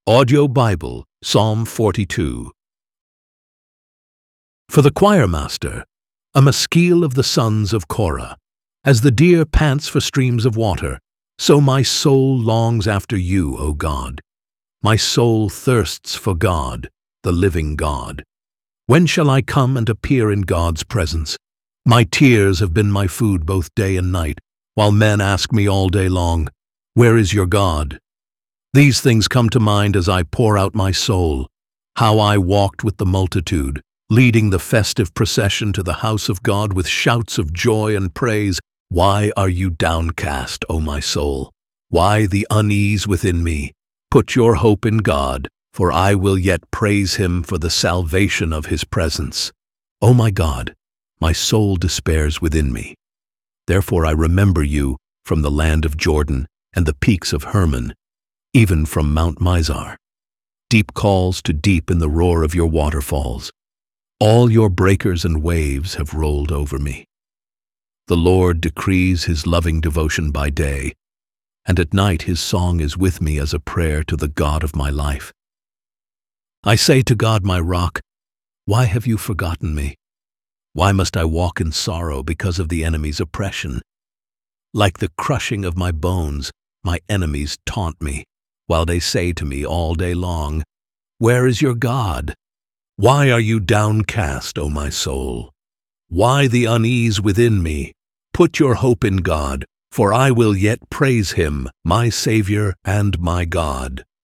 Audio Bible, Psalm 42. For the choirmaster, a maskil of the sons of Korah. As the deer pants for streams of water, so my soul longs after you, O God. My soul thirsts for God, the living God. When shall I come and appear in God's presence? My tears have been my food both day and night, while men ask me all day long, "Where is your God?" These things come to mind as I pour out my soul, how I walked with the multitude, leading the festive procession to the house of God with shouts of joy and praise. Why are you downcast, O my soul? Why the unease within me? Put your hope in God, for I will yet praise him for the salvation of his presence. O my God, my soul despairs within me. Therefore I remember you from the land of Jordan and the peaks of Hermon, even from Mount Mizar. Deep calls to deep in the roar of your waterfalls. All your breakers and waves have rolled over me. The Lord decrees his loving devotion by day, and at night his song is with me as a prayer to the God of my life. I say to God, my rock, why have you forgotten me? Why must I walk in sorrow because of the enemy's oppression? Like the crushing of my bones, my enemies taunt me, while they say to me all day long, "Where is your God?" Why are you downcast, O my soul? Why the unease within me? Put your hope in God, for I will yet praise him, my Savior and my God.